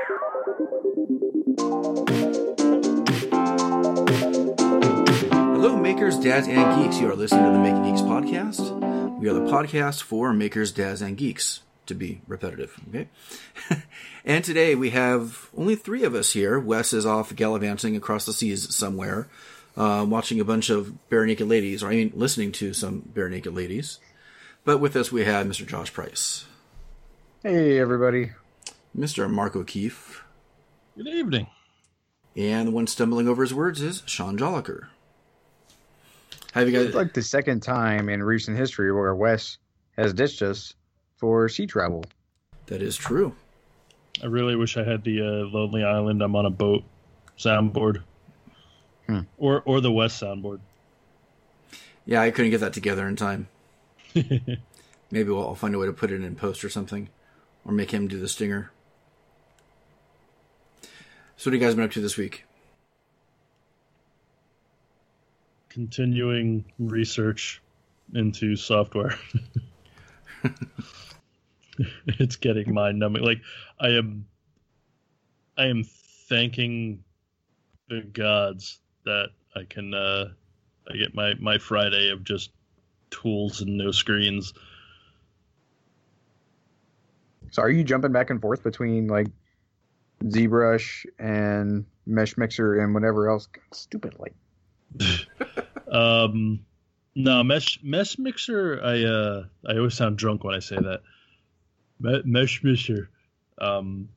Hello, makers, dads, and geeks. You are listening to the Making Geeks podcast. We are the podcast for makers, dads, and geeks, to be repetitive, okay? And today we have only 3 of us here. Wes is off gallivanting across the seas somewhere, watching a bunch of bare naked ladies, or I mean, listening to some bare naked ladies. But with us we have Mr. Josh Price. Hey, everybody. Mr. Mark O'Keefe. Good evening. And the one stumbling over his words is Sean Jolliker. Have you guys... It's like the second time in recent history where Wes has ditched us for sea travel. That is true. I really wish I had the Lonely Island, I'm on a boat soundboard. Or the West soundboard. Yeah, I couldn't get that together in time. Maybe I'll find a way to put it in post or something. Or make him do the stinger. So what have you guys been up to this week? Continuing research into software. It's getting mind-numbing. Like, I am thanking the gods that I can I get my Friday of just tools and no screens. So are you jumping back and forth between like ZBrush and Mesh Mixer and whatever else? Stupid like. No, Mesh Mixer. I always sound drunk when I say that. Mesh Mixer. I'm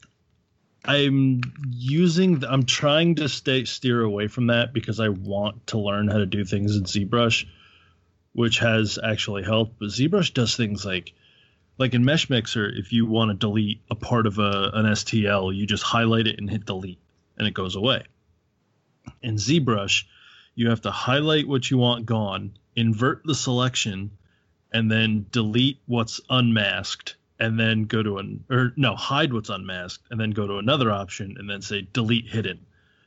trying to steer away from that because I want to learn how to do things in ZBrush, which has actually helped. But ZBrush does things like in Mesh Mixer, if you want to delete a part of an STL, you just highlight it and hit delete, and it goes away. In ZBrush, you have to highlight what you want gone, invert the selection, and then delete what's unmasked, and then hide what's unmasked, and then go to another option, and then say delete hidden.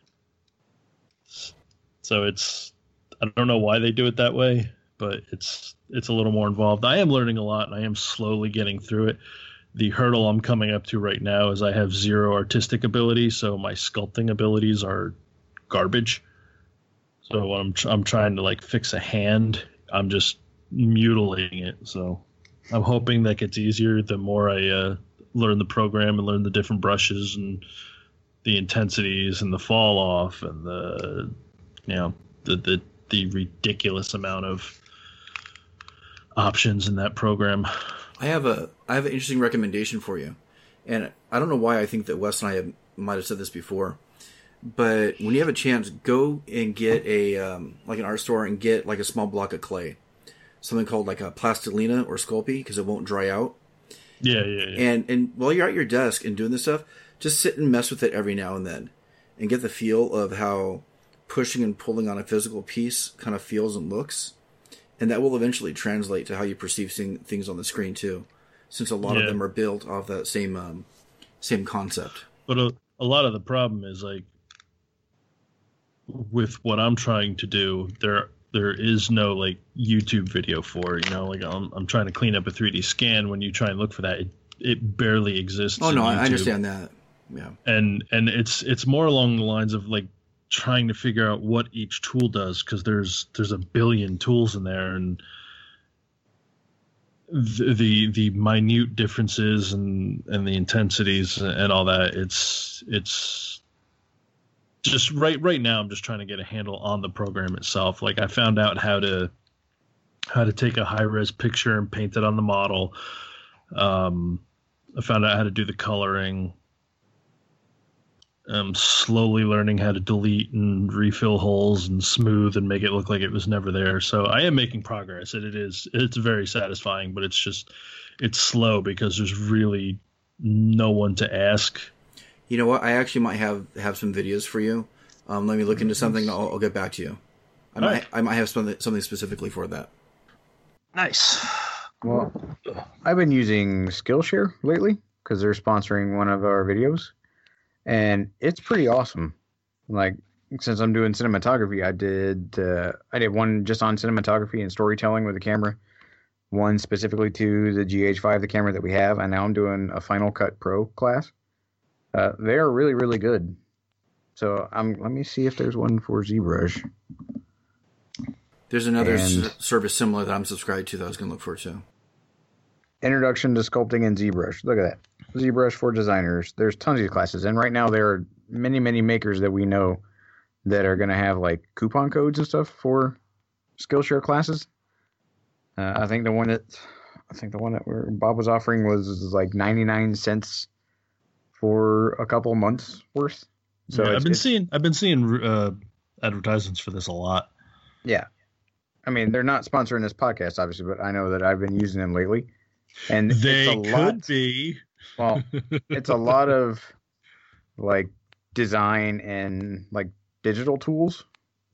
So I don't know why they do it that way, but it's a little more involved. I am learning a lot, and I am slowly getting through it. The hurdle I'm coming up to right now is I have 0 artistic ability, so my sculpting abilities are garbage. So when I'm trying to like fix a hand, I'm just mutilating it. So I'm hoping that gets easier the more I learn the program and learn the different brushes and the intensities and the fall off and the ridiculous amount of options in that program. I have an interesting recommendation for you, and I don't know why I think that Wes and I might have said this before. But when you have a chance, go and get an art store and get like a small block of clay, something called like a plastilina or Sculpey, because it won't dry out. Yeah. And while you're at your desk and doing this stuff, just sit and mess with it every now and then, and get the feel of how pushing and pulling on a physical piece kind of feels and looks, and that will eventually translate to how you perceive things on the screen too, since a lot of them are built off that same concept. But a lot of the problem is like, with what I'm trying to do, there is no like YouTube video for it, like I'm trying to clean up a 3D scan. When you try and look for that, it barely exists. Oh no, I understand that. Yeah. And it's more along the lines of like trying to figure out what each tool does, because there's a billion tools in there, and the minute differences and the intensities and all that. It's just right now I'm just trying to get a handle on the program itself. Like I found out how to take a high-res picture and paint it on the model. I found out how to do the coloring. I'm slowly learning how to delete and refill holes and smooth and make it look like it was never there. So I am making progress, and it's very satisfying, but it's slow because there's really no one to ask. You know what? I actually might have some videos for you. Let me look into something. I'll get back to you. I might have something specifically for that. Nice. Well, I've been using Skillshare lately because they're sponsoring one of our videos, and it's pretty awesome. Like, since I'm doing cinematography, I did one just on cinematography and storytelling with the camera, one specifically to the GH5, the camera that we have, and now I'm doing a Final Cut Pro class. They are really, really good. So let me see if there's one for ZBrush. There's another service similar that I'm subscribed to that I was going to look for too. Introduction to Sculpting in ZBrush. Look at that. ZBrush for designers. There's tons of classes. And right now there are many, many makers that we know that are going to have like coupon codes and stuff for Skillshare classes. I think the one that Bob was offering was like 99 cents for a couple months worth. So yeah, I've been seeing advertisements for this a lot. Yeah. I mean, they're not sponsoring this podcast, obviously, but I know that I've been using them lately. And they could be. Well, it's a lot of like design and like digital tools.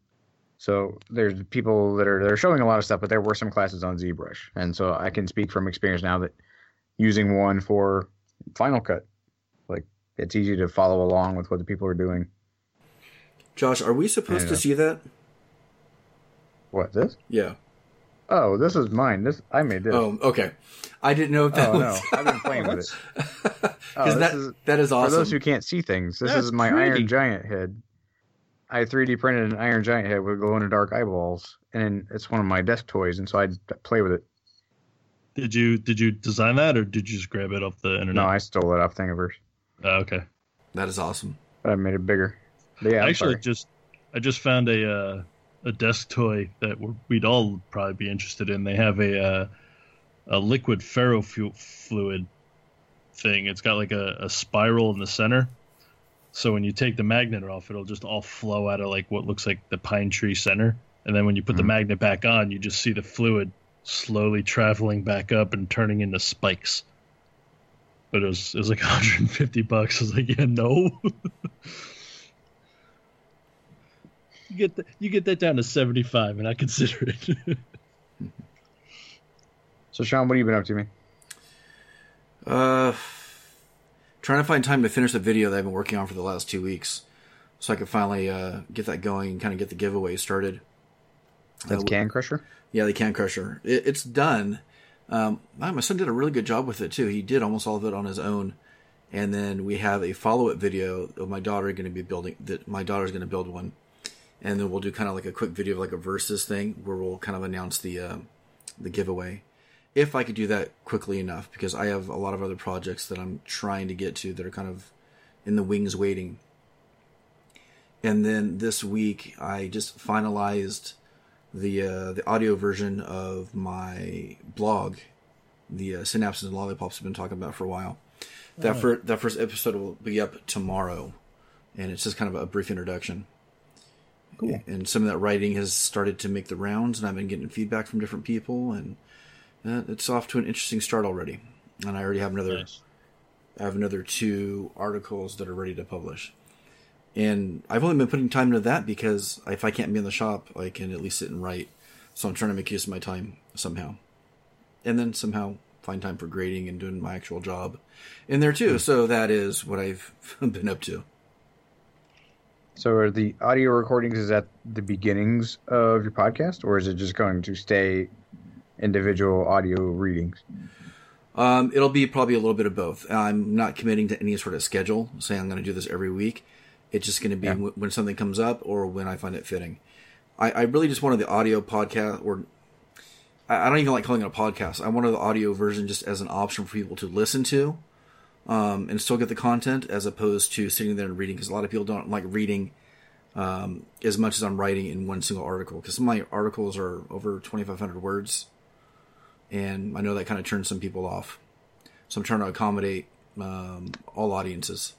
So there's people that are showing a lot of stuff, but there were some classes on ZBrush. And so I can speak from experience now that using one for Final Cut, like it's easy to follow along with what the people are doing. Josh, are we supposed to see that? What, this? Yeah. Oh, this is mine. I made this. Oh, okay. I didn't know if that was... no. I've been playing with it. Because that is awesome. For those who can't see things, this is my Iron Giant head. I 3D printed an Iron Giant head with glow-in-the-dark eyeballs, and it's one of my desk toys, and so I play with it. Did you design that, or did you just grab it off the internet? No, I stole it off Thingiverse. Okay. That is awesome. But I made it bigger. But yeah, I just found a desk toy that we'd all probably be interested in. They have a liquid ferrofluid thing. It's got like a spiral in the center. So when you take the magnet off, it'll just all flow out of like what looks like the pine tree center. And then when you put the magnet back on, you just see the fluid slowly traveling back up and turning into spikes. But it was like $150. I was like, yeah, no. You get that down to 75, and I consider it. So, Sean, what have you been up to, man? Trying to find time to finish the video that I've been working on for the last 2 weeks, so I can finally get that going and kind of get the giveaway started. That's Can Crusher? Yeah, the Can Crusher. It's done. My son did a really good job with it too. He did almost all of it on his own, and then we have a follow-up video of my daughter going to be building. That my daughter's going to build one. And then we'll do kind of like a quick video of like a versus thing where we'll kind of announce the giveaway. If I could do that quickly enough, because I have a lot of other projects that I'm trying to get to that are kind of in the wings waiting. And then this week I just finalized the audio version of my blog, the Synapses and Lollipops I've been talking about for a while. That first episode will be up tomorrow, and it's just kind of a brief introduction. Cool. And some of that writing has started to make the rounds, and I've been getting feedback from different people, and it's off to an interesting start already. And I already have another 2 articles that are ready to publish. And I've only been putting time into that because if I can't be in the shop, I can at least sit and write. So I'm trying to make use of my time somehow. And then somehow find time for grading and doing my actual job in there too. So that is what I've been up to. So are the audio recordings at the beginnings of your podcast, or is it just going to stay individual audio readings? It'll be probably a little bit of both. I'm not committing to any sort of schedule, saying I'm going to do this every week. It's just going to be when something comes up or when I find it fitting. I really just wanted the audio podcast, or I don't even like calling it a podcast. I wanted the audio version just as an option for people to listen to. And still get the content as opposed to sitting there and reading, because a lot of people don't like reading as much as I'm writing in one single article, because some of my articles are over 2,500 words, and I know that kind of turns some people off. So I'm trying to accommodate all audiences.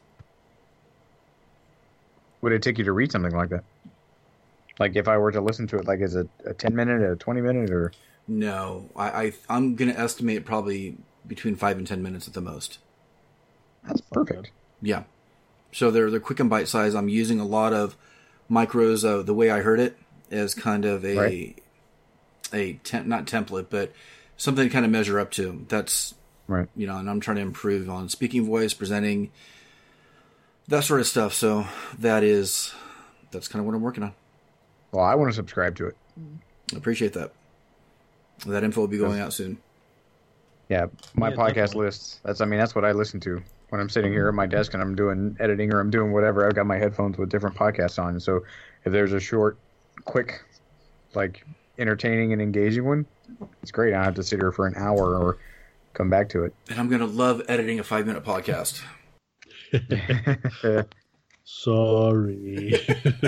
Would it take you to read something like that? Like if I were to listen to it, like is it a 10-minute, a 20-minute, or? No, I'm going to estimate probably between 5 and 10 minutes at the most. That's perfect. Yeah. So they're quick and bite size. I'm using a lot of micros. The way I heard it as kind of not template, but something to kind of measure up to. That's right. And I'm trying to improve on speaking voice, presenting, that sort of stuff. So that's kind of what I'm working on. Well, I want to subscribe to it. I appreciate that. That info will be going out soon. Yeah, my podcast lists. That's what I listen to. when I'm sitting here at my desk and I'm doing editing or I'm doing whatever, I've got my headphones with different podcasts on. So if there's a short, quick, like entertaining and engaging one, it's great. I don't have to sit here for an hour or come back to it. And I'm going to love editing a 5-minute podcast. Sorry.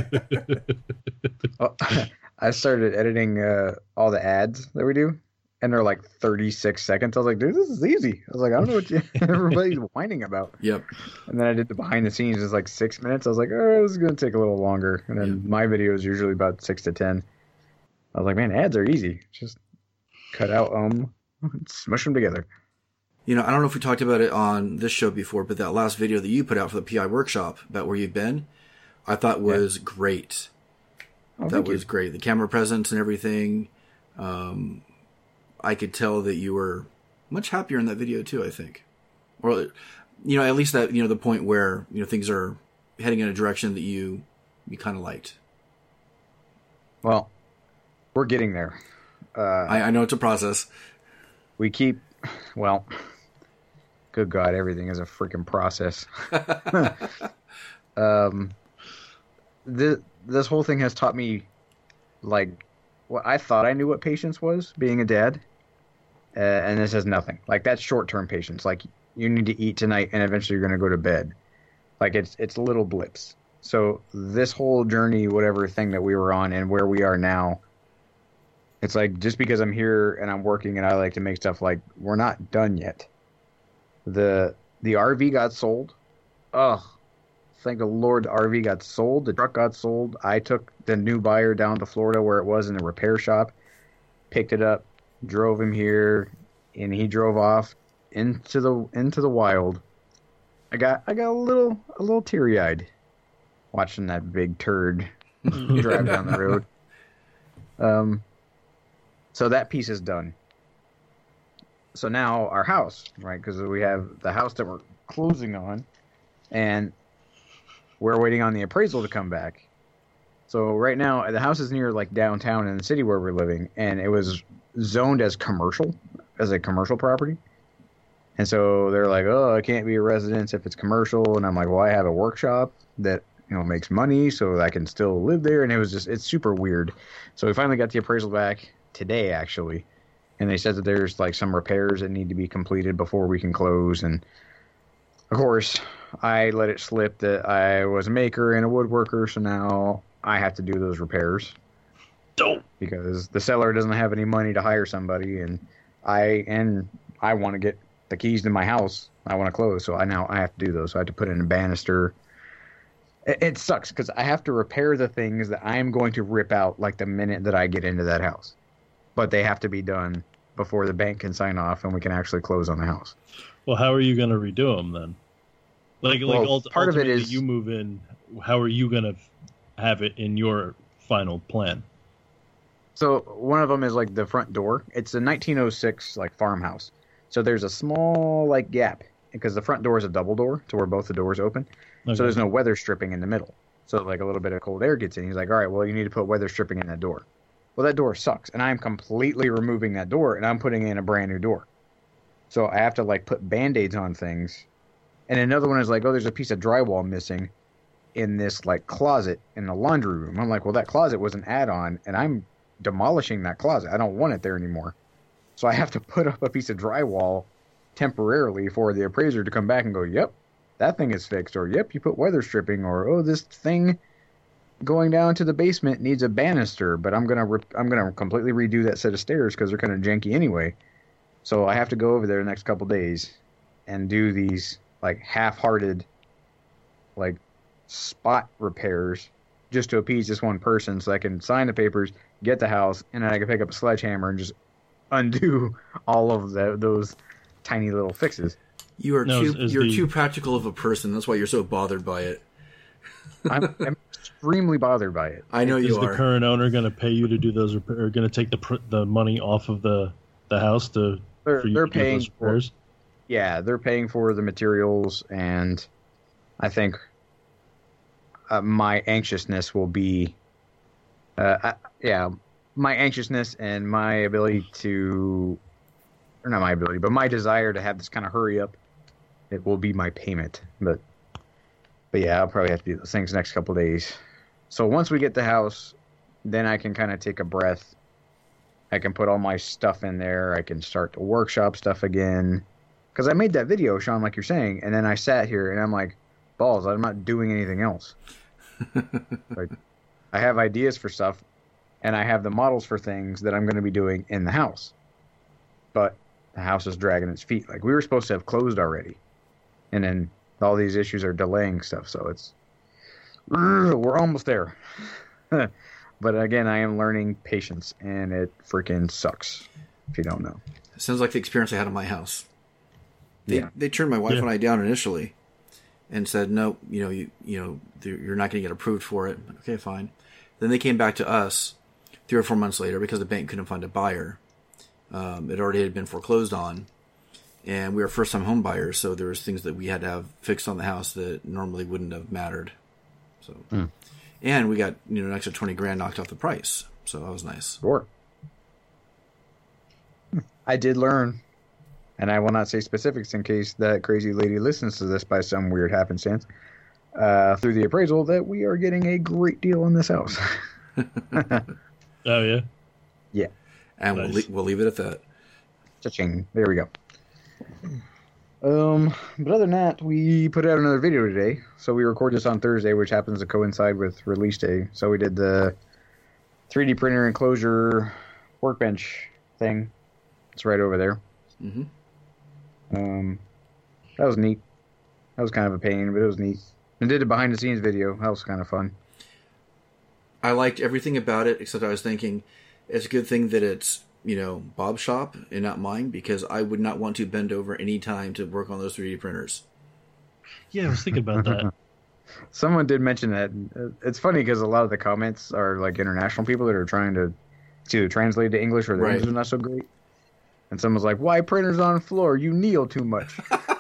Well, I started editing all the ads that we do, and they're like 36 seconds. I was like, dude, this is easy. I was like, I don't know what everybody's whining about. Yep. And then I did the behind the scenes. It's like 6 minutes. I was like, oh, this is going to take a little longer. And then my video is usually about 6 to 10. I was like, man, ads are easy. Just cut out smush them together. You know, I don't know if we talked about it on this show before, but that last video that you put out for the PI workshop about where you've been, I thought was great. Oh, that was great. The camera presence and everything. I could tell that you were much happier in that video too, I think. Or, you know, at least that, you know, the point where, you know, things are heading in a direction that you kind of liked. Well, we're getting there. I know it's a process. We keep, well, good God, everything is a freaking process. This whole thing has taught me, like, well, I thought I knew what patience was, being a dad, and this has nothing. Like, that's short-term patience. Like, you need to eat tonight, and eventually you're going to go to bed. Like, it's little blips. So this whole journey, whatever thing that we were on and where we are now, it's like, just because I'm here and I'm working and I like to make stuff, like, we're not done yet. The RV got sold. Oh, thank the Lord, the RV got sold. The truck got sold. I took the new buyer down to Florida where it was in a repair shop, picked it up, drove him here, and he drove off into the wild. I got a little teary-eyed watching that big turd drive down the road. So that piece is done. So now our house, right? Because we have the house that we're closing on, and we're waiting on the appraisal to come back. So right now, the house is near like downtown in the city where we're living, and it was zoned as commercial, as a commercial property. And so they're like, oh, it can't be a residence if it's commercial. And I'm like, well, I have a workshop that, you know, makes money, so I can still live there. And it was just, it's super weird. So we finally got the appraisal back today, actually. And they said that there's like some repairs that need to be completed before we can close. And of course, I let it slip that I was a maker and a woodworker, so now I have to do those repairs. Don't. Because the seller doesn't have any money to hire somebody, and I want to get the keys to my house. I want to close, so I have to do those. So I have to put in a banister. It sucks because I have to repair the things that I am going to rip out like the minute that I get into that house. But they have to be done before the bank can sign off and we can actually close on the house. Well, how are you going to redo them then? Part of it is you move in. How are you going to have it in your final plan? So one of them is like the front door. It's a 1906 like farmhouse. So there's a small like gap because the front door is a double door to where both the doors open. Okay. So there's no weather stripping in the middle. So like a little bit of cold air gets in. He's like, all right, well, you need to put weather stripping in that door. Well, that door sucks. And I'm completely removing that door and I'm putting in a brand new door. So I have to like put Band-Aids on things. And another one is like, oh, there's a piece of drywall missing in this like closet in the laundry room. I'm like, well, that closet was an add-on and I'm demolishing that closet. I don't want it there anymore. So I have to put up a piece of drywall temporarily for the appraiser to come back and go, yep, that thing is fixed. Or, yep, you put weather stripping. Or, oh, this thing going down to the basement needs a banister. But I'm gonna completely redo that set of stairs because they're kind of janky anyway. So I have to go over there the next couple days and do these like half-hearted like spot repairs just to appease this one person so I can sign the papers, get the house, and then I can pick up a sledgehammer and just undo all of those tiny little fixes. You're too practical of a person. That's why you're so bothered by it. I'm extremely bothered by it. I know you are. Is the current owner going to pay you to do those repairs? Or going to take the money off of the house for you to do those repairs? Yeah, they're paying for the materials, and I think my anxiousness will be, my anxiousness and my ability to, or not my ability, but my desire to have this kind of hurry up it will be my payment. But yeah, I'll probably have to do those things next couple of days. So once we get the house, then I can kind of take a breath. I can put all my stuff in there. I can start the workshop stuff again. Because I made that video, Sean, like you're saying, and then I sat here and I'm like, balls, I'm not doing anything else. Like, I have ideas for stuff, and I have the models for things that I'm going to be doing in the house. But the house is dragging its feet. Like, we were supposed to have closed already. And then all these issues are delaying stuff, so it's... We're almost there. But again, I am learning patience, and it freaking sucks, if you don't know. Sounds like the experience I had in my house. They turned my wife and I down initially and said, no, you're not going to get approved for it. Okay, fine. Then they came back to us 3 or 4 months later because the bank couldn't find a buyer. It already had been foreclosed on, and we were first-time home buyers, so there was things that we had to have fixed on the house that normally wouldn't have mattered. So, and we got an extra $20,000 knocked off the price, so that was nice. Sure. I did learn, and I will not say specifics in case that crazy lady listens to this by some weird happenstance, through the appraisal, that we are getting a great deal on this house. Oh, yeah? Yeah. And nice. we'll leave it at that. Cha-ching. There we go. But other than that, we put out another video today. So we record this on Thursday, which happens to coincide with release day. So we did the 3D printer enclosure workbench thing. It's right over there. Mm-hmm. That was neat. That was kind of a pain, but it was neat. And did a behind the scenes video. That was kind of fun. I liked everything about it, except I was thinking it's a good thing that it's, Bob's shop and not mine, because I would not want to bend over any time to work on those 3D printers. Yeah, I was thinking about that. Someone did mention that. It's funny because a lot of the comments are like international people that are trying to either translate to English or their English is not so great. And someone's like, "Why printers on the floor? You kneel too much."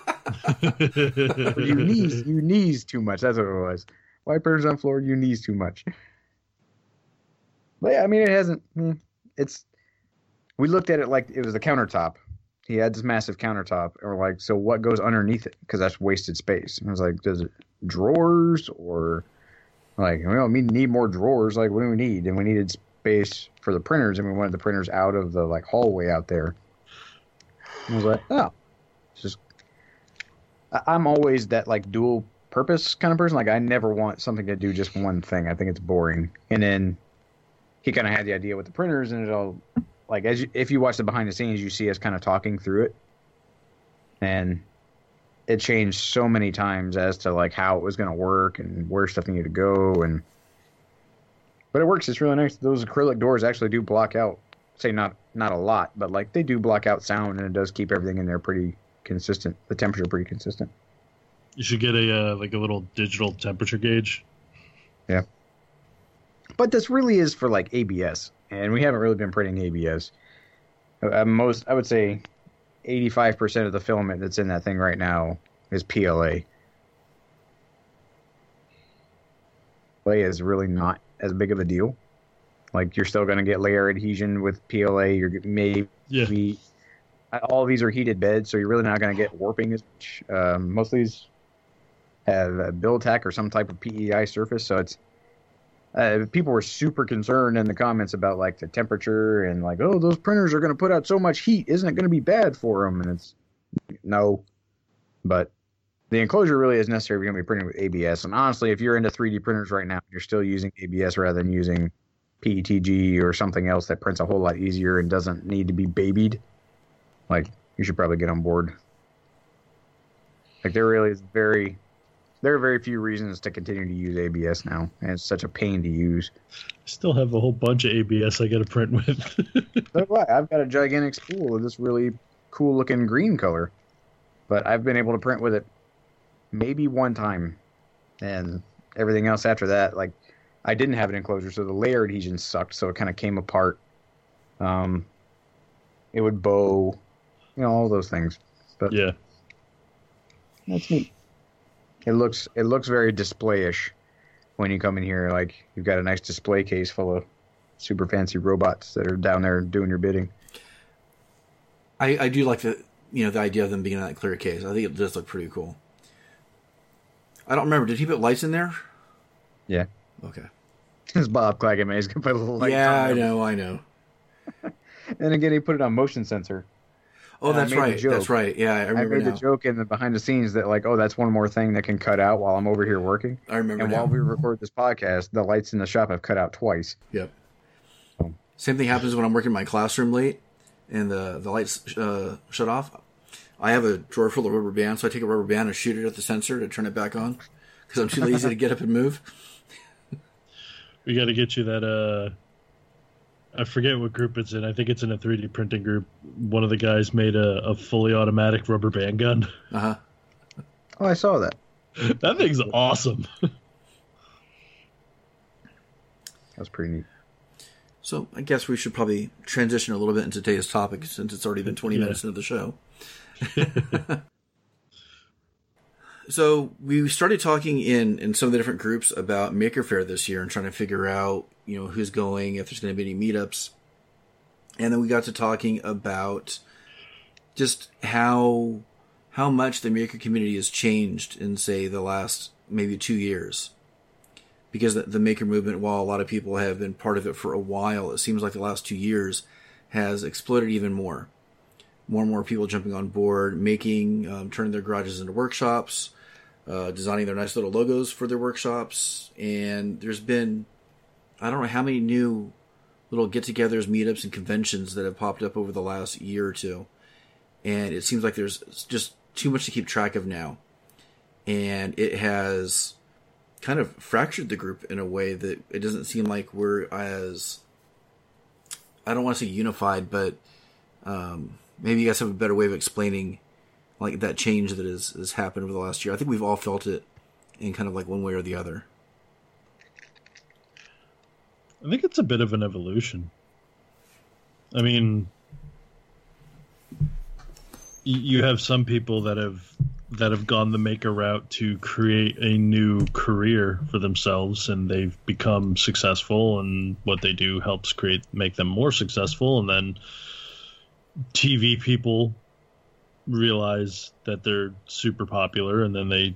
you knees too much. That's what it was. Why printers on the floor? You knees too much. But yeah, I mean, it hasn't. It's. We looked at it like it was the countertop. He had this massive countertop, and we're like, so what goes underneath it? Because that's wasted space. And I was like, does it drawers or like, we need more drawers. Like, what do we need? And we needed space for the printers, and we wanted the printers out of the like hallway out there. And I was like, oh, it's just. I'm always that like dual purpose kind of person. Like, I never want something to do just one thing. I think it's boring. And then he kind of had the idea with the printers, and it all. Like, if you watch the behind the scenes, you see us kind of talking through it. And it changed so many times as to, like, how it was going to work and where stuff needed to go. But it works. It's really nice. Those acrylic doors actually do block out, say not a lot, but, like, they do block out sound, and it does keep everything in there pretty consistent. The temperature pretty consistent. You should get a little digital temperature gauge. Yeah. But this really is for, like, ABS. And we haven't really been printing ABS. I would say 85% of the filament that's in that thing right now is PLA. PLA is really not as big of a deal. Like, you're still going to get layer adhesion with PLA. You're maybe all of these are heated beds, so you're really not going to get warping as much. Most of these have a Build-Tac or some type of PEI surface, so it's. People were super concerned in the comments about like the temperature and like, oh, those printers are going to put out so much heat. Isn't it going to be bad for them? And it's no, but the enclosure really is necessary if you're going to be printing with ABS. And honestly, if you're into 3D printers right now, you're still using ABS rather than using PETG or something else that prints a whole lot easier and doesn't need to be babied. Like, you should probably get on board. Like, there really is there are very few reasons to continue to use ABS now, and it's such a pain to use. I still have a whole bunch of ABS I got to print with. So what? I've got a gigantic spool of this really cool-looking green color, but I've been able to print with it maybe one time, and everything else after that, like, I didn't have an enclosure, so the layer adhesion sucked, so it kind of came apart. It would bow, all those things. But yeah, that's neat. It looks very display-ish when you come in here. Like, you've got a nice display case full of super fancy robots that are down there doing your bidding. I do like the the idea of them being in that clear case. I think it does look pretty cool. I don't remember. Did he put lights in there? Yeah. Okay. It's Bob Claggett, he's gonna put a little lights on there. I know. And again, he put it on motion sensor. Oh, that's right. That's right. Yeah, I remember. I made the joke in the behind the scenes that like, oh, that's one more thing that can cut out while I'm over here working. I remember. And while we record this podcast, the lights in the shop have cut out twice. Yep. So. Same thing happens when I'm working in my classroom late, and the lights shut off. I have a drawer full of rubber bands, so I take a rubber band and shoot it at the sensor to turn it back on because I'm too lazy to get up and move. We got to get you that. I forget what group it's in. I think it's in a 3D printing group. One of the guys made a fully automatic rubber band gun. Uh-huh. Oh, I saw that. That thing's awesome. That's pretty neat. So I guess we should probably transition a little bit into today's topic since it's already been 20 minutes into the show. So we started talking in some of the different groups about Maker Faire this year and trying to figure out, who's going, if there's going to be any meetups. And then we got to talking about just how much the Maker community has changed in, say, the last maybe 2 years. Because the Maker movement, while a lot of people have been part of it for a while, it seems like the last 2 years has exploded even more. More and more people jumping on board, turning their garages into workshops, designing their nice little logos for their workshops. And there's been, I don't know how many new little get-togethers, meetups, and conventions that have popped up over the last year or two. And it seems like there's just too much to keep track of now. And it has kind of fractured the group in a way that it doesn't seem like we're as, I don't want to say unified, but maybe you guys have a better way of explaining like that change that has happened over the last year. I think we've all felt it in kind of like one way or the other. I think it's a bit of an evolution. I mean, you have some people that have gone the Maker route to create a new career for themselves, and they've become successful, and what they do helps make them more successful. And then TV people realize that they're super popular, and then they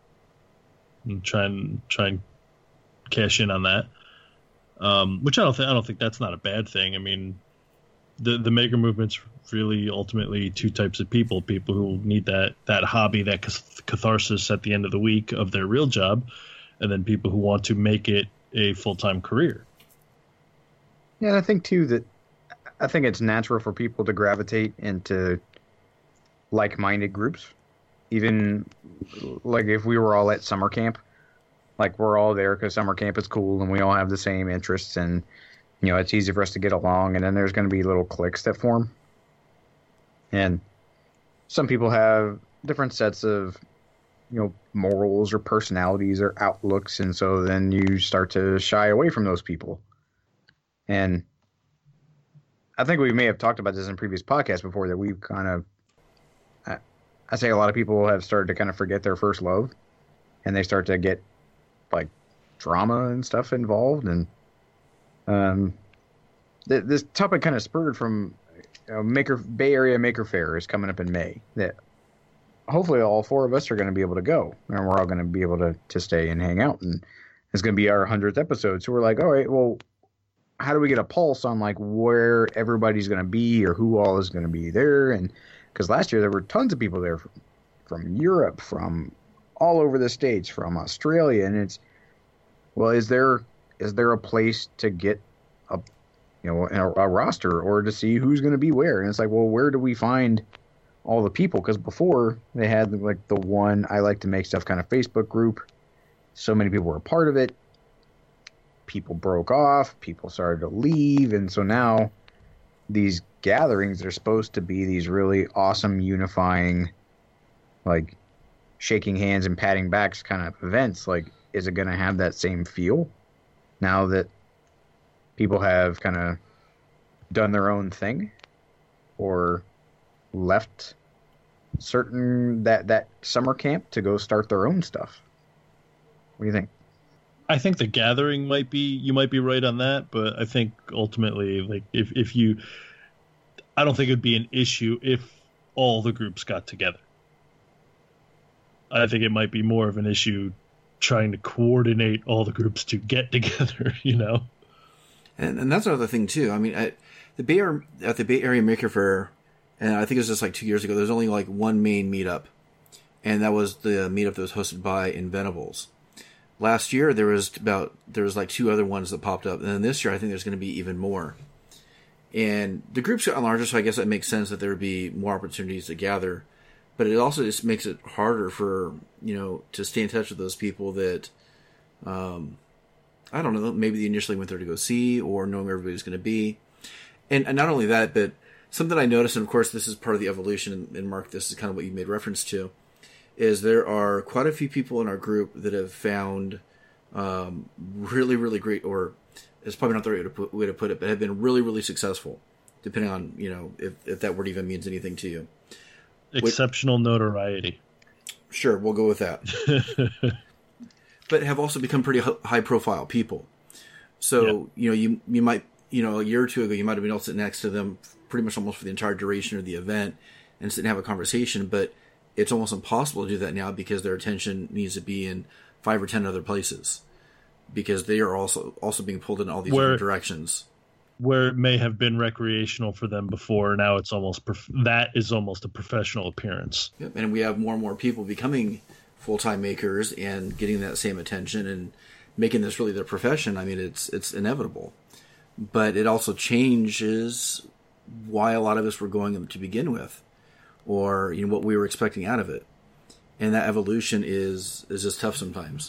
try and cash in on that. Which I don't think that's not a bad thing. I mean, the Maker movement's really ultimately two types of people who need that hobby, that catharsis at the end of the week of their real job, and then people who want to make it a full-time career. Yeah, and I think too that I think it's natural for people to gravitate into like-minded groups. Even like if we were all at summer camp, like we're all there because summer camp is cool and we all have the same interests, and it's easy for us to get along. And then there's going to be little cliques that form. And some people have different sets of, morals or personalities or outlooks. And so then you start to shy away from those people. And I think we may have talked about this in previous podcasts before, that we've kind of, I say a lot of people have started to kind of forget their first love, and they start to get like drama and stuff involved. And this topic kind of spurred from Bay Area Maker Faire is coming up in May, that hopefully all four of us are going to be able to go, and we're all going to be able to stay and hang out, and it's going to be our 100th episode. So we're like, all right, well, how do we get a pulse on like where everybody's going to be or who all is going to be there? And because last year there were tons of people there from Europe, from all over the States, from Australia, and it's, well, is there a place to get a roster or to see who's going to be where? And it's like, well, where do we find all the people? Because before they had like the one I like to make stuff kind of Facebook group. So many people were a part of it. People broke off. People started to leave. And so now these gatherings are supposed to be these really awesome, unifying, like shaking hands and patting backs kind of events. Like, is it going to have that same feel now that people have kind of done their own thing or left certain that summer camp to go start their own stuff? What do you think? I think the gathering you might be right on that, but I think ultimately, like if you, I don't think it'd be an issue if all the groups got together. I think it might be more of an issue trying to coordinate all the groups to get together, you know? And that's another thing, too. I mean, at the Bay Area Maker Faire, and I think it was just like 2 years ago, there was only like one main meetup. And that was the meetup that was hosted by Inventables. Last year, there was like two other ones that popped up. And then this year, I think there's going to be even more. And the groups got larger, so I guess that makes sense that there would be more opportunities to gather. But it also just makes it harder for, to stay in touch with those people that, I don't know, maybe they initially went there to go see or knowing where everybody's going to be. And not only that, but something I noticed, and of course this is part of the evolution, and Mark, this is kind of what you made reference to, is there are quite a few people in our group that have found really, really great, or it's probably not the right way to put it, but have been really, really successful, depending on, if that word even means anything to you. Exceptional notoriety. Sure, we'll go with that. But have also become pretty high-profile people. So, Yeah. You might, a year or two ago, you might have been able to sit next to them pretty much almost for the entire duration of the event and sit and have a conversation, but it's almost impossible to do that now because their attention needs to be in 5 or 10 other places because they are also being pulled in all these different directions. Where it may have been recreational for them before, now it's almost that is almost a professional appearance. Yep. And we have more and more people becoming full-time makers and getting that same attention and making this really their profession. I mean, it's inevitable, but it also changes why a lot of us were going to begin with, or what we were expecting out of it. And that evolution is just tough sometimes.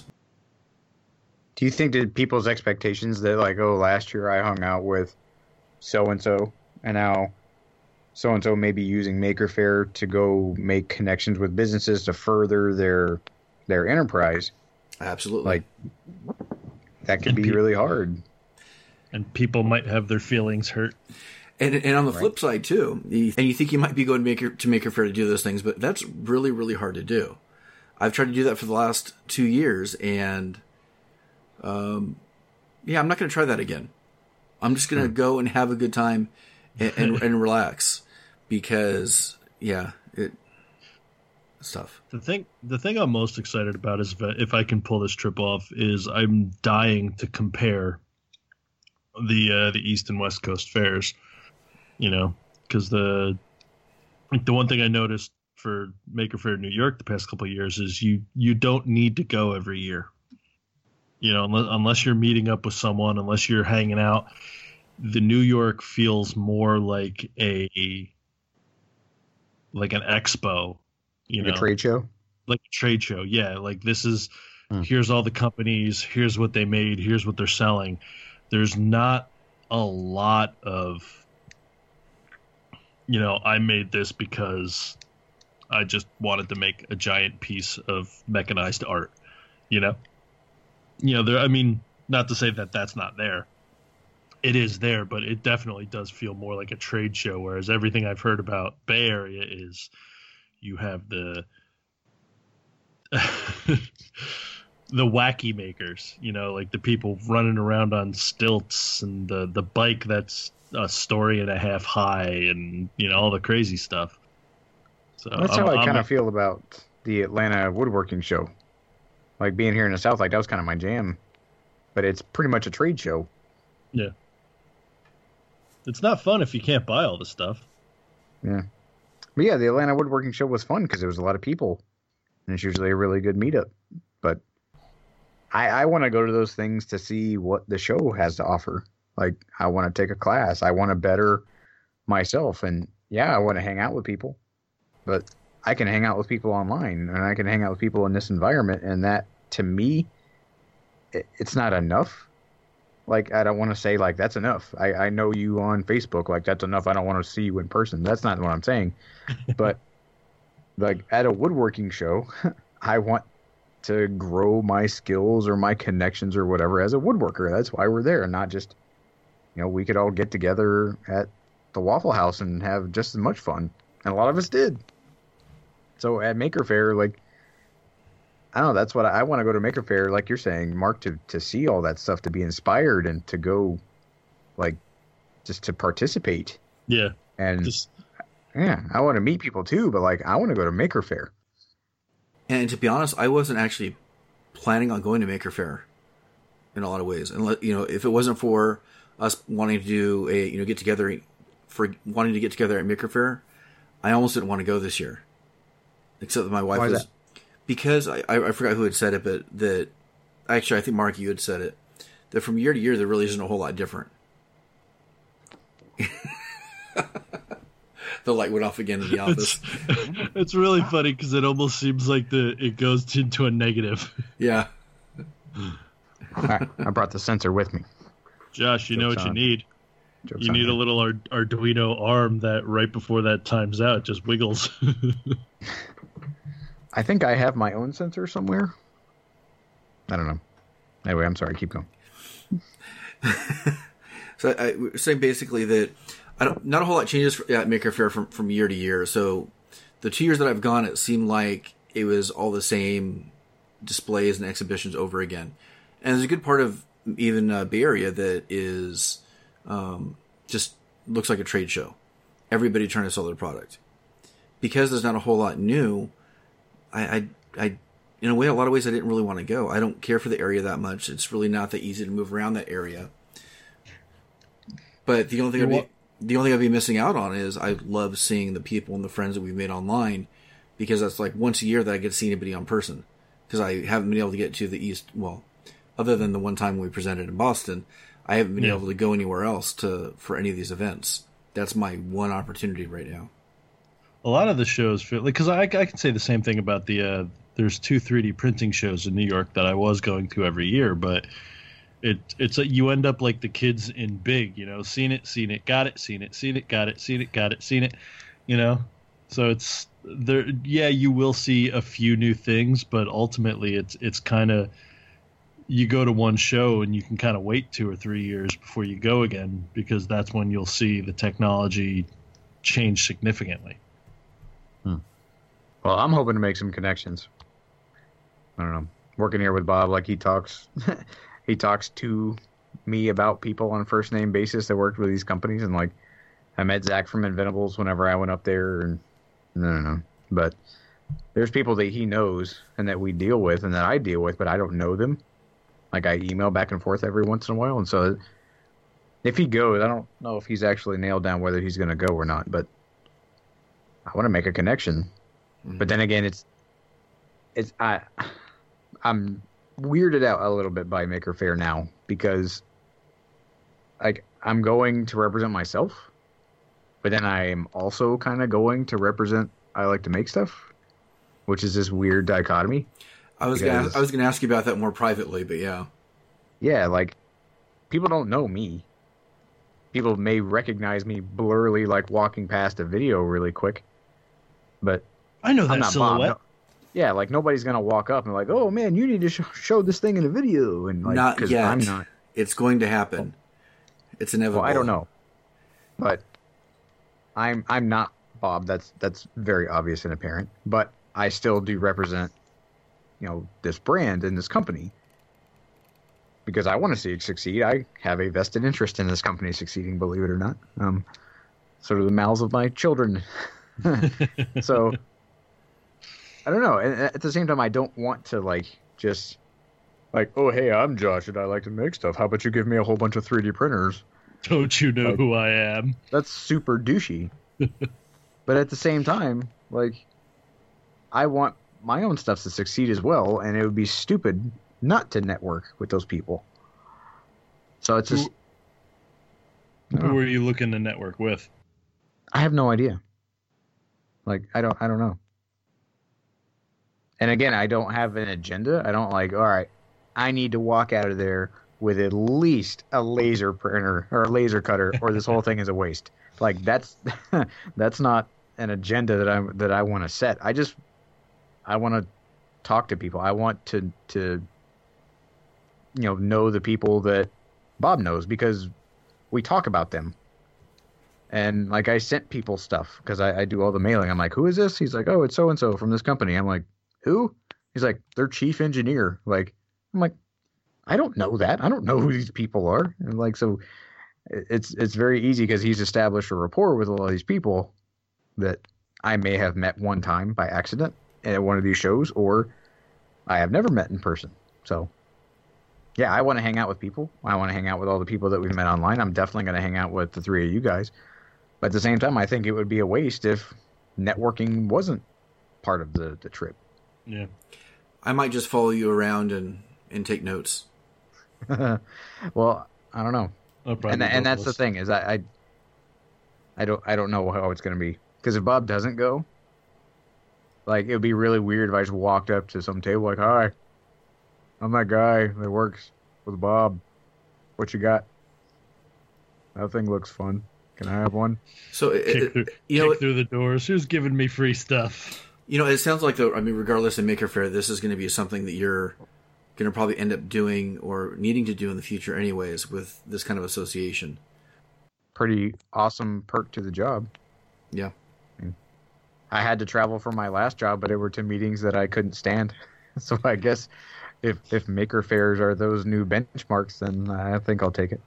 Do you think that people's expectations that like, oh, last year I hung out with so-and-so, and now so-and-so may be using Maker Faire to go make connections with businesses to further their enterprise? Absolutely. Like, that could be really hard. And people might have their feelings hurt. And on the flip side, too, and you think you might be going to Maker Faire to do those things, but that's really, really hard to do. I've tried to do that for the last 2 years, and I'm not going to try that again. I'm just going to go and have a good time and relax because, it's tough. The thing I'm most excited about is if I can pull this trip off is I'm dying to compare the East and West Coast fairs, because the one thing I noticed for Maker Faire New York the past couple of years is you don't need to go every year. Unless you're meeting up with someone, unless you're hanging out, the New York feels more like an expo, like a trade show? Like a trade show, yeah. Like this is, here's all the companies, here's what they made, here's what they're selling. There's not a lot of, I made this because I just wanted to make a giant piece of mechanized art, there, I mean, not to say that that's not there. It is there, but it definitely does feel more like a trade show, whereas everything I've heard about Bay Area is you have the the wacky makers, like the people running around on stilts and the bike that's a story and a half high and, all the crazy stuff. So that's how I kind of feel about the Atlanta woodworking show. Like being here in the South, like that was kind of my jam, but it's pretty much a trade show. Yeah. It's not fun if you can't buy all the stuff. Yeah. But yeah, the Atlanta woodworking show was fun because there was a lot of people and it's usually a really good meetup. But I want to go to those things to see what the show has to offer. Like I want to take a class. I want to better myself. And yeah, I want to hang out with people, but I can hang out with people online and I can hang out with people in this environment. And that, to me, it's not enough. Like, I don't want to say, like, that's enough. I know you on Facebook. Like, that's enough. I don't want to see you in person. That's not what I'm saying. But, like, at a woodworking show, I want to grow my skills or my connections or whatever as a woodworker. That's why we're there. Not just, we could all get together at the Waffle House and have just as much fun. And a lot of us did. So at Maker Faire, like, I don't know, that's what I want to go to Maker Faire, like you're saying, Mark, to see all that stuff, to be inspired and to go, like, just to participate. Yeah. And Yeah, I want to meet people too, but like I want to go to Maker Faire. And to be honest, I wasn't actually planning on going to Maker Faire in a lot of ways. And if it wasn't for us wanting to do a get together at Maker Faire, I almost didn't want to go this year. Except that my wife Why is was that? because I forgot who had said it, but that actually I think Mark, you had said it, that from year to year there really isn't a whole lot different. The light went off again in the office. It's really funny because it almost seems like it goes into a negative. Yeah. I brought the sensor with me. Josh, you know Joke's what you on. need? Joke's You on need a him. little Arduino arm that right before that times out just wiggles. I think I have my own sensor somewhere. I don't know. Anyway, I'm sorry. Keep going. So I was saying basically that not a whole lot changes at Maker Faire from year to year. So the 2 years that I've gone, it seemed like it was all the same displays and exhibitions over again. And there's a good part of even Bay Area that is just looks like a trade show. Everybody trying to sell their product. Because there's not a whole lot new, I in a way, a lot of ways I didn't really want to go. I don't care for the area that much. It's really not that easy to move around that area. But the only thing I'd be missing out on is I love seeing the people and the friends that we've made online, because that's like once a year that I get to see anybody on person, because I haven't been able to get to the East. Well, other than the one time we presented in Boston, I haven't been able to go anywhere else for any of these events. That's my one opportunity right now. A lot of the shows feel like, because I can say the same thing about there's 2 3D printing shows in New York that I was going to every year, but it's you end up like the kids in Big, seen it, got it, seen it, got it, seen it, so it's there. Yeah, you will see a few new things, but ultimately it's kind of, you go to one show and you can kind of wait 2 or 3 years before you go again, because that's when you'll see the technology change significantly. Well, I'm hoping to make some connections. I don't know. Working here with Bob, like he talks to me about people on a first name basis that worked with these companies, and like I met Zach from Inventables whenever I went up there, and I don't know. But there's people that he knows and that we deal with and that I deal with, but I don't know them. Like I email back and forth every once in a while, and so if he goes, I don't know if he's actually nailed down whether he's going to go or not, but I want to make a connection. But then again, I'm weirded out a little bit by Maker Faire now, because like I'm going to represent myself, but then I am also kind of going to represent I like to make stuff, which is this weird dichotomy. I was gonna ask you about that more privately, but yeah. Yeah, like people don't know me. People may recognize me blurrily, like walking past a video really quick, but I know I'm that not silhouette. Bob. No. Yeah, like nobody's gonna walk up and like, oh man, you need to show this thing in a video, and like, Not 'cause yet. I'm not. It's going to happen. It's inevitable. Well, I don't know, but I'm not Bob. That's very obvious and apparent. But I still do represent, this brand and this company, because I want to see it succeed. I have a vested interest in this company succeeding, believe it or not. Sort of the mouths of my children. So I don't know. And at the same time, I don't want to just oh, hey, I'm Josh and I like to make stuff. How about you give me a whole bunch of 3D printers? Don't you know who I am? That's super douchey. But at the same time, I want my own stuff to succeed as well, and it would be stupid not to network with those people. So it's just Who are you looking to network with? I have no idea. I don't know. And again, I don't have an agenda. I don't all right, I need to walk out of there with at least a laser printer or a laser cutter, or this whole thing is a waste. That's not an agenda that I want to set. I want to talk to people. I want to know the people that Bob knows, because we talk about them. And I sent people stuff because I do all the mailing. I'm like, who is this? He's like, oh, it's so and so from this company. I'm like, who? He's like, their chief engineer. I'm like, I don't know that. I don't know who these people are. And so it's very easy because he's established a rapport with a lot of these people. that I may have met one time by accident at one of these shows, or I have never met in person. So, yeah, I want to hang out with people. I want to hang out with all the people that we've met online. I'm definitely going to hang out with the three of you guys. But at the same time, I think it would be a waste if networking wasn't part of the trip. Yeah. I might just follow you around and take notes. Well, I don't know. And that's the thing is I don't know how it's going to be, because if Bob doesn't go, like, it would be really weird if I just walked up to some table like, "Hi, I'm that guy that works with Bob. What you got? That thing looks fun. Can I have one?" So kick through the doors. Who's giving me free stuff? It sounds like regardless of Maker Faire, this is going to be something that you're going to probably end up doing or needing to do in the future anyways with this kind of association. Pretty awesome perk to the job. Yeah. I had to travel for my last job, but it were to meetings that I couldn't stand. So I guess if Maker Fairs are those new benchmarks, then I think I'll take it.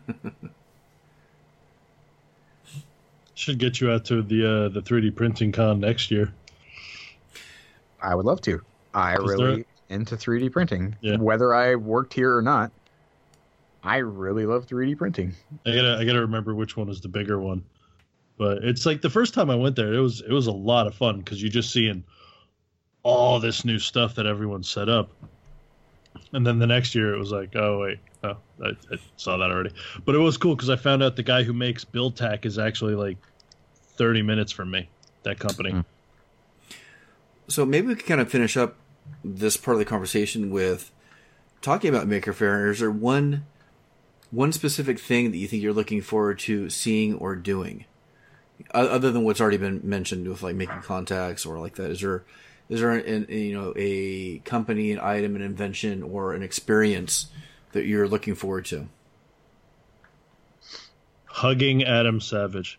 Should get you out to the 3D printing con next year. I would love to. I really into 3D printing. Yeah. Whether I worked here or not, I really love 3D printing. I gotta remember which one is the bigger one. But it's like the first time I went there, it was a lot of fun because you're just seeing all this new stuff that everyone set up. And then the next year it was like, oh wait, I saw that already. But it was cool because I found out the guy who makes BuildTak is actually like 30 minutes from me, that company. So maybe we could kind of finish up this part of the conversation with talking about Maker Faire. Is there one specific thing that you think you're looking forward to seeing or doing, other than what's already been mentioned with like making contacts or like that? Is there a company, an item, an invention, or an experience that you're looking forward to? Hugging Adam Savage.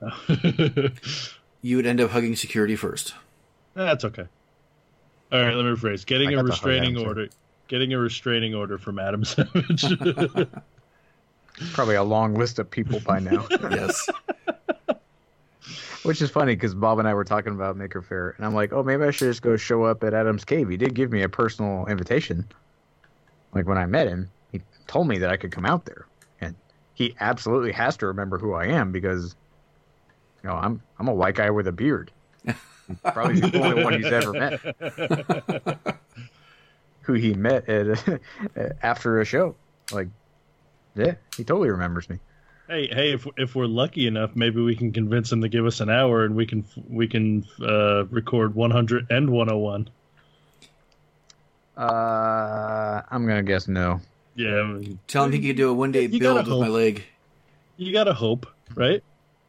You would end up hugging security first. That's okay. All right, let me rephrase. Getting a restraining order. Getting a restraining order from Adam Savage. Probably a long list of people by now. Yes. Which is funny because Bob and I were talking about Maker Faire, and I'm like, oh, maybe I should just go show up at Adam's cave. He did give me a personal invitation. Like, when I met him, he told me that I could come out there, and he absolutely has to remember who I am because, I'm a white guy with a beard. Probably the only one he's ever met. Who he met at after a show. Like, yeah, he totally remembers me. Hey! If we're lucky enough, maybe we can convince him to give us an hour, and we can record 100 and 101. I'm gonna guess no. Yeah. Tell him he could do a one-day build with my leg. You gotta hope, right?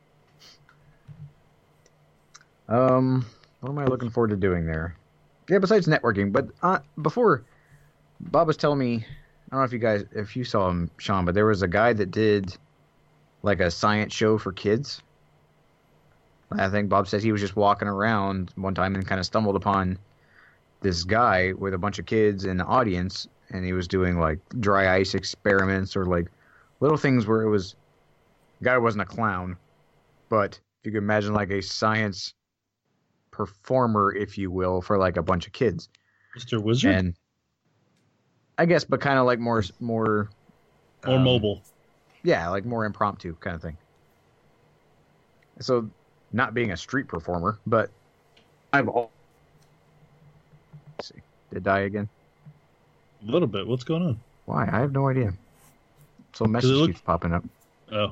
What am I looking forward to doing there? Yeah, besides networking, but before, Bob was telling me, I don't know if you saw him, Sean, but there was a guy that did like a science show for kids. I think Bob says he was just walking around one time and kind of stumbled upon this guy with a bunch of kids in the audience, and he was doing like dry ice experiments or like little things where the guy wasn't a clown, but if you could imagine like a science performer, if you will, for like a bunch of kids. Mr. Wizard? And I guess, but kind of like more mobile. Yeah, like more impromptu kind of thing. So, not being a street performer, but let's see. Did it die again? A little bit. What's going on? Why? I have no idea. So a message keeps popping up. Oh.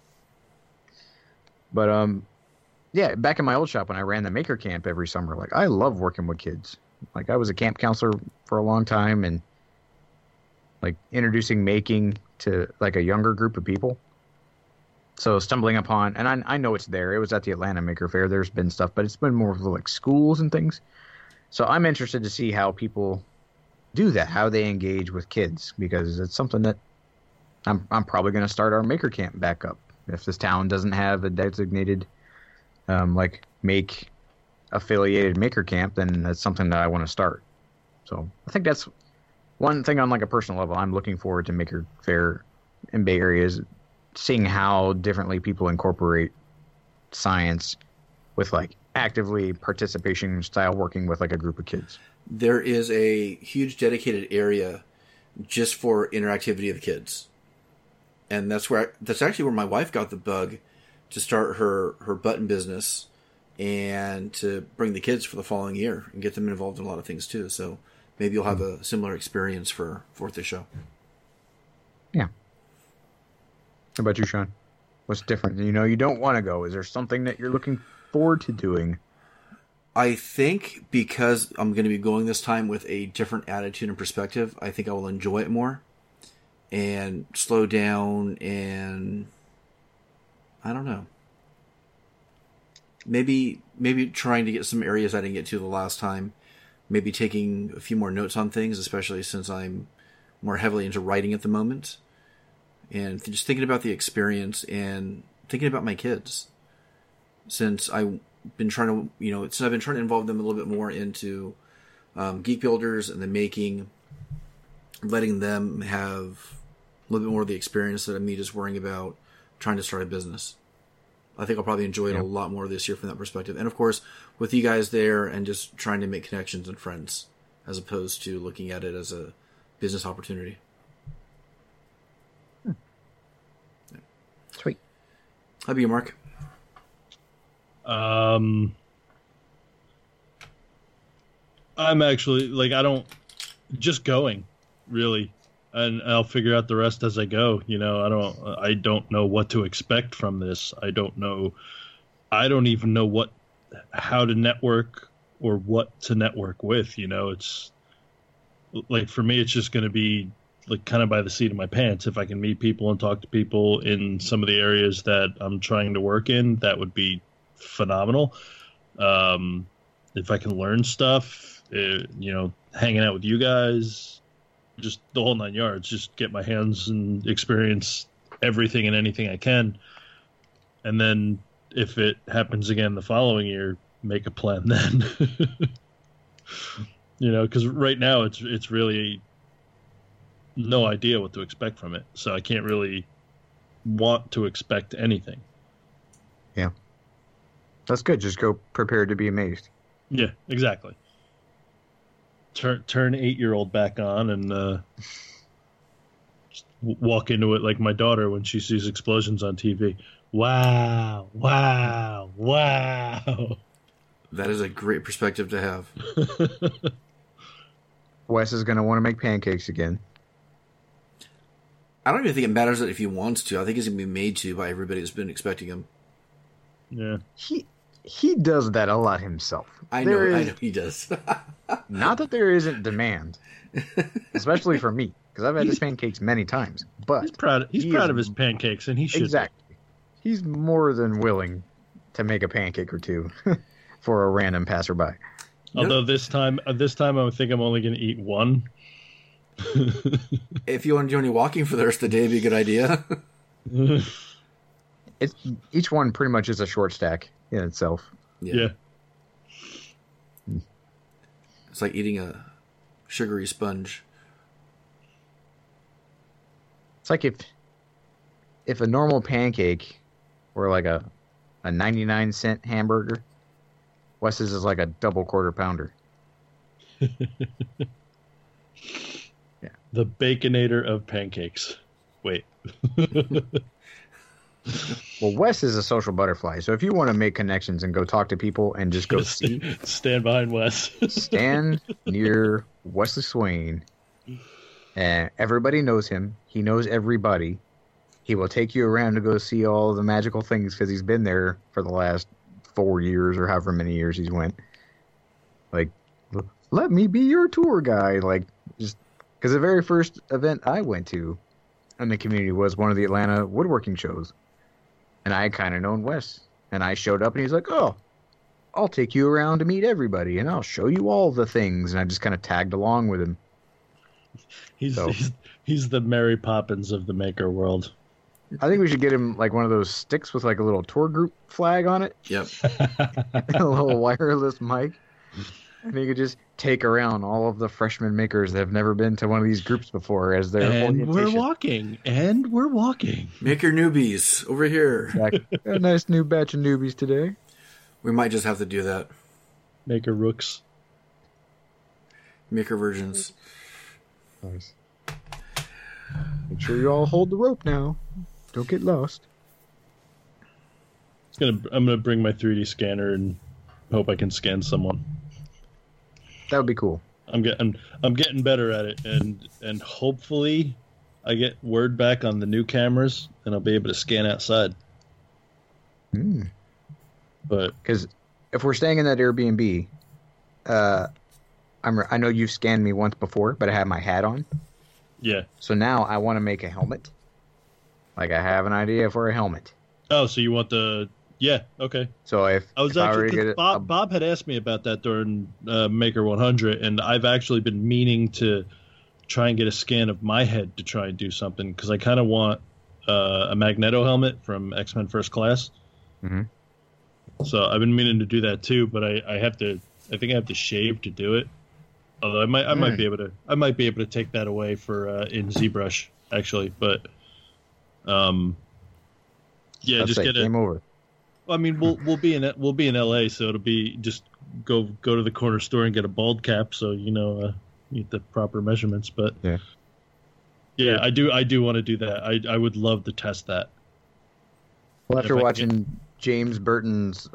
But, yeah, back in my old shop when I ran the Maker Camp every summer, like, I love working with kids. Like, I was a camp counselor for a long time, and, like, introducing making to, like, a younger group of people. So stumbling upon, and I know it's there. It was at the Atlanta Maker Faire. There's been stuff, but it's been more of, like, schools and things. So I'm interested to see how people do that, how they engage with kids, because it's something that I'm probably going to start our Maker Camp back up. If this town doesn't have a designated make affiliated Maker Camp, then that's something that I want to start. So I think that's one thing on like a personal level. I'm looking forward to Maker Faire in Bay Area is seeing how differently people incorporate science with like actively participation style working with like a group of kids? There is a huge dedicated area just for interactivity of the kids. And that's actually where my wife got the bug to start her button business and to bring the kids for the following year and get them involved in a lot of things too. So maybe you'll have a similar experience for 4th of show. Yeah. How about you, Sean? What's different? You don't want to go. Is there something that you're looking forward to doing? I think because I'm going to be going this time with a different attitude and perspective, I think I will enjoy it more and slow down, and I don't know. Maybe trying to get some areas I didn't get to the last time. Maybe taking a few more notes on things, especially since I'm more heavily into writing at the moment. And just thinking about the experience and thinking about my kids. Since I've been trying to involve them a little bit more into Geek Builders and the making, letting them have a little bit more of the experience that me just worrying about trying to start a business. I think I'll probably enjoy it a lot more this year from that perspective. And of course, with you guys there and just trying to make connections and friends as opposed to looking at it as a business opportunity. Sweet. How about you, Mark? I'm actually just going, really. And I'll figure out the rest as I go. I don't know what to expect from this. I don't even know how to network or what to network with. It's like, for me, it's just going to be like kind of by the seat of my pants. If I can meet people and talk to people in some of the areas that I'm trying to work in, that would be phenomenal. If I can learn stuff, hanging out with you guys, just the whole 9 yards, just get my hands and experience everything and anything I can. And then if it happens again the following year, make a plan then. Because right now it's really no idea what to expect from it. So I can't really want to expect anything. Yeah. That's good. Just go prepared to be amazed. Yeah, exactly. Turn 8-year-old back on and just walk into it like my daughter when she sees explosions on TV. Wow, wow, wow. That is a great perspective to have. Wes is going to want to make pancakes again. I don't even think it matters if he wants to. I think he's going to be made to by everybody that's been expecting him. Yeah. He does that a lot himself. I know he does. Not that there isn't demand, especially for me, because I've had his pancakes many times. But he's proud of his pancakes, and he should. Exactly. He's more than willing to make a pancake or two for a random passerby. Although this time I think I'm only going to eat one. If you want to do any walking for the rest of the day, it'd be a good idea. Each one pretty much is a short stack in itself. Yeah. It's like eating a sugary sponge. It's like if a normal pancake were like a 99-cent hamburger, Wes's is like a double quarter pounder. Yeah. The Baconator of pancakes. Wait. Well, Wes is a social butterfly, so if you want to make connections and go talk to people and just go see... Stand behind Wes. Stand near Wesley Swain. And everybody knows him. He knows everybody. He will take you around to go see all the magical things because he's been there for the last 4 years or however many years he's went. Like, let me be your tour guide. Like, just... Because the very first event I went to in the community was one of the Atlanta woodworking shows. And I had kind of known Wes. And I showed up and he's like, oh, I'll take you around to meet everybody and I'll show you all the things. And I just kind of tagged along with him. He's the Mary Poppins of the maker world. I think we should get him like one of those sticks with like a little tour group flag on it. Yep. A little wireless mic. And he could just take around all of the freshman makers that have never been to one of these groups before as their orientation. We're walking. Maker newbies over here. Exactly. A nice new batch of newbies today. We might just have to do that. Maker Rooks. Maker versions. Nice. Make sure you all hold the rope now. Don't get lost. I'm gonna bring my 3D scanner and hope I can scan someone. That would be cool. I'm getting better at it, and hopefully I get word back on the new cameras and I'll be able to scan outside. But because if we're staying in that Airbnb, I know you've scanned me once before, but I had my hat on. Yeah. So now I want to make a helmet. Like I have an idea for a helmet. Oh, so you want the? Yeah. Okay. So if I was if actually were to get Bob had asked me about that during Maker 100, and I've actually been meaning to try and get a scan of my head to try and do something because I kind of want a Magneto helmet from X-Men First Class. Mm-hmm. So I've been meaning to do that too, but I have to. I think I have to shave to do it. Although I might be able to take that away for in ZBrush actually, but yeah, Let's just get it. Game over. I mean, we'll be in LA, so it'll be just go to the corner store and get a bald cap, so get the proper measurements. But yeah, I do want to do that. I would love to test that. Well, after watching James Burton's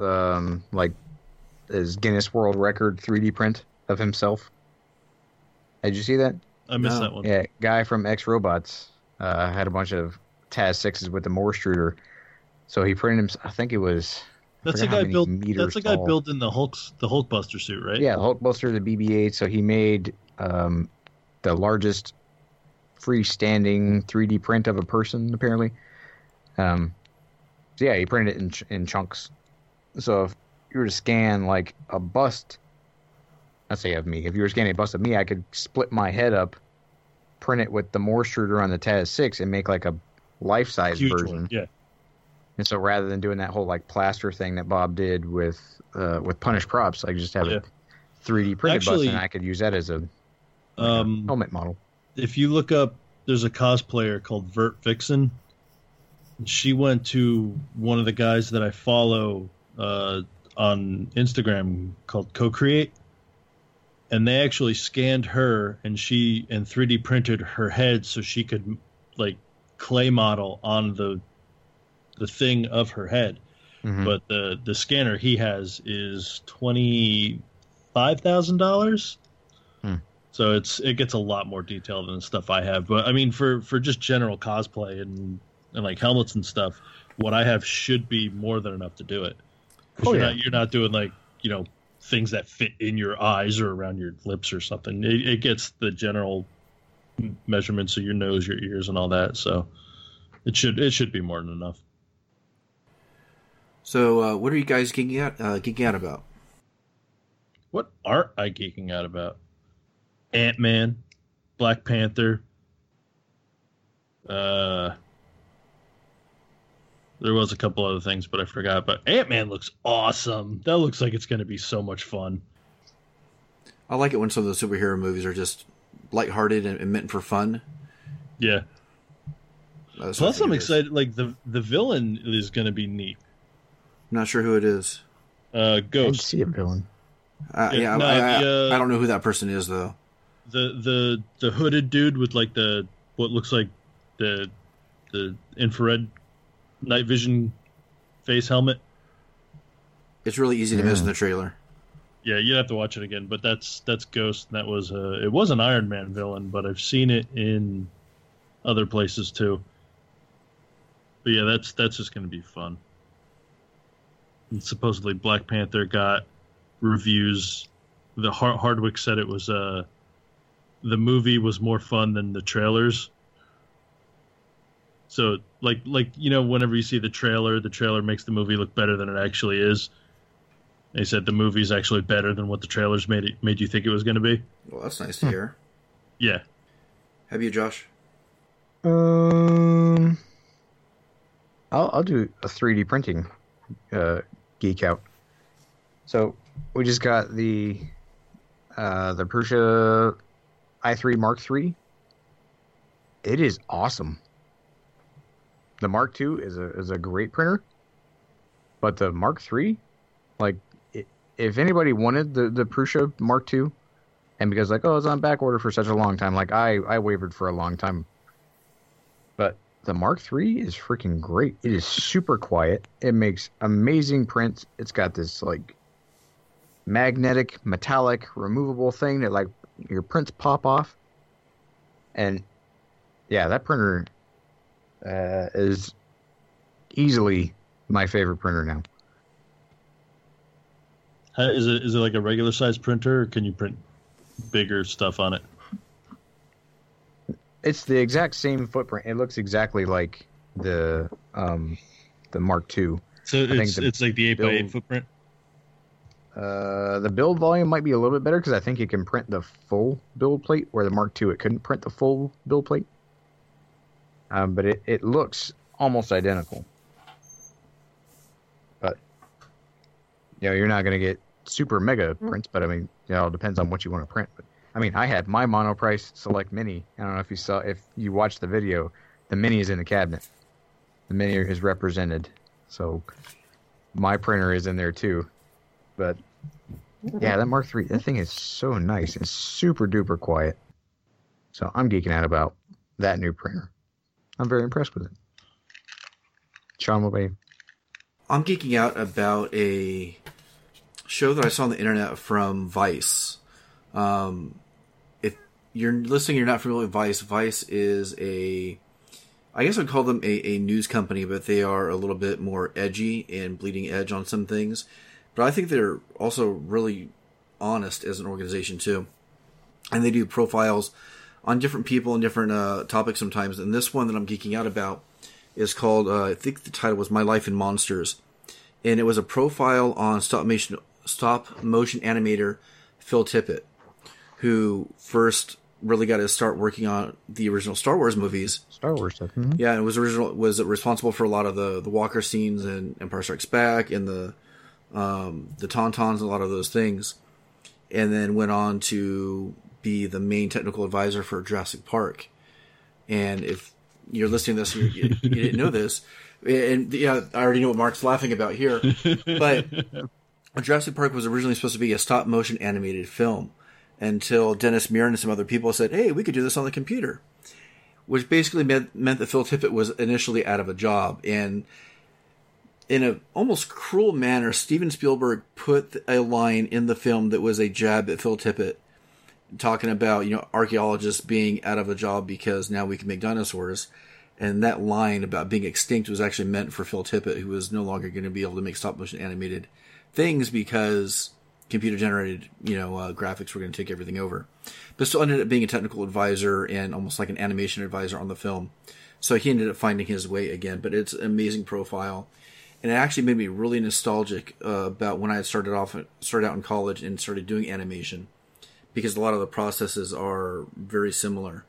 his Guinness World Record 3D print of himself, did you see that? I missed that one. Yeah, guy from X Robots had a bunch of Taz 6s with the Morse-Truther. So he printed him. I think it was. That's the guy built. That's the guy built in the Hulkbuster suit, right? Yeah, the Hulkbuster, the BB-8. So he made the largest freestanding 3D print of a person, apparently. So yeah, he printed it in chunks. So if you were to scan like a bust, let's say of me, if you were scanning a bust of me, I could split my head up, print it with the Morse-Truther on the Taz 6, and make like a life-size version. One, yeah. And so rather than doing that whole like plaster thing that Bob did with Punished Props, I just have a 3D printed bust, and I could use that as a helmet model. If you look up, there's a cosplayer called Vert Vixen. She went to one of the guys that I follow on Instagram called Co-Create, and they actually scanned her and 3D printed her head so she could like clay model on the thing of her head. Mm-hmm. But the scanner he has is $25,000. So it gets a lot more detail than the stuff I have. But I mean, for just general cosplay and like helmets and stuff, what I have should be more than enough to do it. You're not doing like things that fit in your eyes or around your lips or something. It gets the general measurements of your nose, your ears, and all that. So it should be more than enough. So, what are you guys geeking out about? What aren't I geeking out about? Ant-Man, Black Panther. There was a couple other things, but I forgot. But Ant-Man looks awesome. That looks like it's going to be so much fun. I like it when some of the superhero movies are just lighthearted and meant for fun. Yeah. Plus, I'm excited. Like the villain is going to be neat. I'm not sure who it is. I Ghost. see a villain. I don't know who that person is though. The hooded dude with like what looks like the infrared night vision face helmet. It's really easy to miss in the trailer. Yeah, you'd have to watch it again. But that's Ghost. And that was it was an Iron Man villain, but I've seen it in other places too. But yeah, that's just going to be fun. And supposedly Black Panther got reviews. The Hardwick said it was the movie was more fun than the trailers. So like you know, whenever you see the trailer makes the movie look better than it actually is. They said the movie's actually better than what the trailers made you think it was going to be. Well, that's nice to hear. Yeah. Have you, Josh? I'll do a 3D printing geek out. So we just got the Prusa i3 Mark III. It is awesome. The Mark II is a great printer, but the Mark III, Like, if anybody wanted the Prusa Mark II, and because like, oh, it's on back order for such a long time, like I wavered for a long time. But the Mark III is freaking great. It is super quiet. It makes amazing prints. It's got this like magnetic, metallic, removable thing that like your prints pop off. And yeah, that printer is easily my favorite printer now. Is it like a regular size printer, or can you print bigger stuff on it? It's the exact same footprint. It looks exactly like the Mark II. So it's like the 8x8 footprint? The build volume might be a little bit better because I think it can print the full build plate, where the Mark II, it couldn't print the full build plate. But it looks almost identical. But, you're not going to get super mega prints, but I mean, it depends on what you want to print. But I mean, I had my Monoprice Select Mini. I don't know if you watched the video, the Mini is in the cabinet. The Mini is represented. So my printer is in there too. But yeah, that Mark III, that thing is so nice and super duper quiet. So I'm geeking out about that new printer. I'm very impressed with it. Sean, what about you? I'm geeking out about a show that I saw on the internet from Vice. If you're listening, you're not familiar with Vice. Vice is I guess I'd call them a news company, but they are a little bit more edgy and bleeding edge on some things. But I think they're also really honest as an organization too. And they do profiles on different people and different topics sometimes. And this one that I'm geeking out about is called, I think the title was My Life in Monsters. And it was a profile on stop motion animator Phil Tippett, who first really got to start working on the original Star Wars movies. Star Wars stuff. Mm-hmm. Yeah, and was responsible for a lot of the Walker scenes in Empire Strikes Back and the Tauntauns and a lot of those things. And then went on to be the main technical advisor for Jurassic Park. And if you're listening to this and you didn't know this, and yeah, I already know what Mark's laughing about here, but Jurassic Park was originally supposed to be a stop motion animated film until Dennis Muren and some other people said, hey, we could do this on the computer, which basically meant that Phil Tippett was initially out of a job. And in an almost cruel manner, Steven Spielberg put a line in the film that was a jab at Phil Tippett, talking about, archaeologists being out of a job because now we can make dinosaurs. And that line about being extinct was actually meant for Phil Tippett, who was no longer going to be able to make stop motion animated things because computer generated, graphics were going to take everything over. But still ended up being a technical advisor and almost like an animation advisor on the film. So he ended up finding his way again. But it's an amazing profile. And it actually made me really nostalgic about when I had started out in college and started doing animation, because a lot of the processes are very similar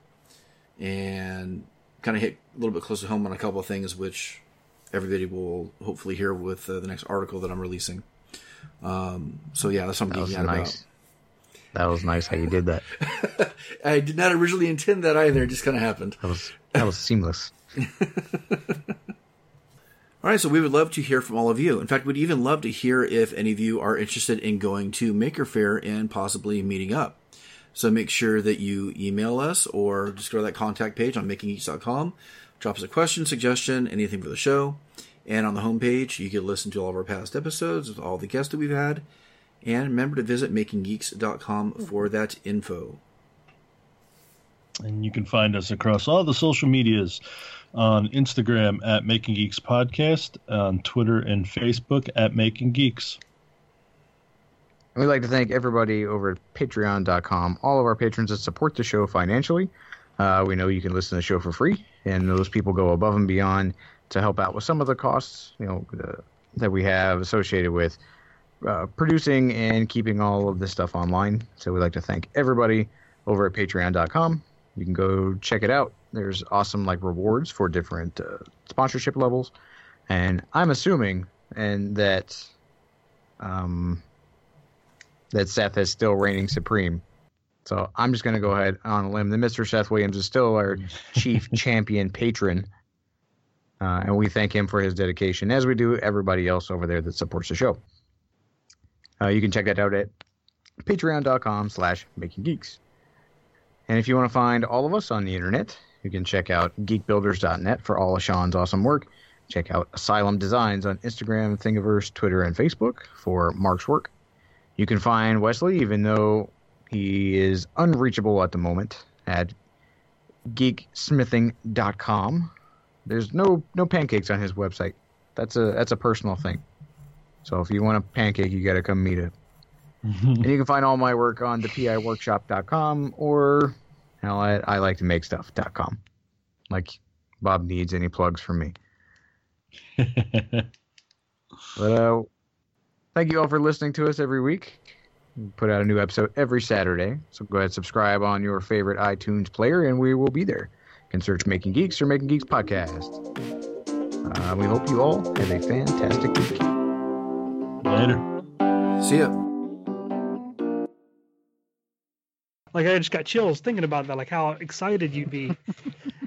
and kind of hit a little bit close to home on a couple of things, which everybody will hopefully hear with the next article that I'm releasing. So yeah, that's something geeking out about. That was nice how you did that. I did not originally intend that either. It just kind of happened. That was seamless. All right, so we would love to hear from all of you. In fact, we'd even love to hear if any of you are interested in going to Maker Faire and possibly meeting up. So make sure that you email us or just go to that contact page on makinggeeks.com. Drop us a question, suggestion, anything for the show. And on the homepage, you can listen to all of our past episodes with all the guests that we've had. And remember to visit makinggeeks.com for that info. And you can find us across all the social medias on Instagram at Making Geeks Podcast, on Twitter and Facebook at Making Geeks. We'd like to thank everybody over at patreon.com, all of our patrons that support the show financially. We know you can listen to the show for free, and those people go above and beyond to help out with some of the costs, that we have associated with producing and keeping all of this stuff online. So we'd like to thank everybody over at patreon.com. You can go check it out. There's awesome rewards for different sponsorship levels, and I'm assuming that Seth is still reigning supreme. So I'm just going to go ahead on a limb. The Mr. Seth Williams is still our chief champion patron, and we thank him for his dedication, as we do everybody else over there that supports the show. You can check that out at patreon.com/makinggeeks. And if you want to find all of us on the internet, you can check out geekbuilders.net for all of Sean's awesome work. Check out Asylum Designs on Instagram, Thingiverse, Twitter, and Facebook for Mark's work. You can find Wesley, even though he is unreachable at the moment, at geeksmithing.com. There's no pancakes on his website. That's a personal thing. So if you want a pancake, you got to come meet it. And you can find all my work on thepiworkshop.com or I like to make stuff.com. Like Bob needs any plugs from me. But thank you all for listening to us every week. We put out a new episode every Saturday. So go ahead and subscribe on your favorite iTunes player and we will be there. You can search Making Geeks or Making Geeks Podcast. We hope you all have a fantastic week. Later. See ya. Like, I just got chills thinking about that, like how excited you'd be